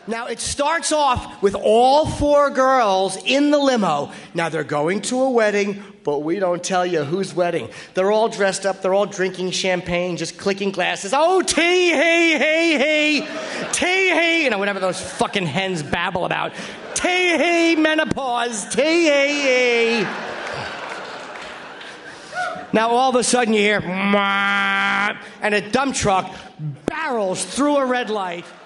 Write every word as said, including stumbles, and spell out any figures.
Now, it starts off with all four girls in the limo. Now, they're going to a wedding, but we don't tell you whose wedding. They're all dressed up. They're all drinking champagne, just clicking glasses. Oh, tee, hey, hey, hey. Tee, hey. You know, whatever those fucking hens babble about. Tee, hey, menopause. Tee, hey, hey. Now, all of a sudden, you hear, and a dump truck barrels through a red light.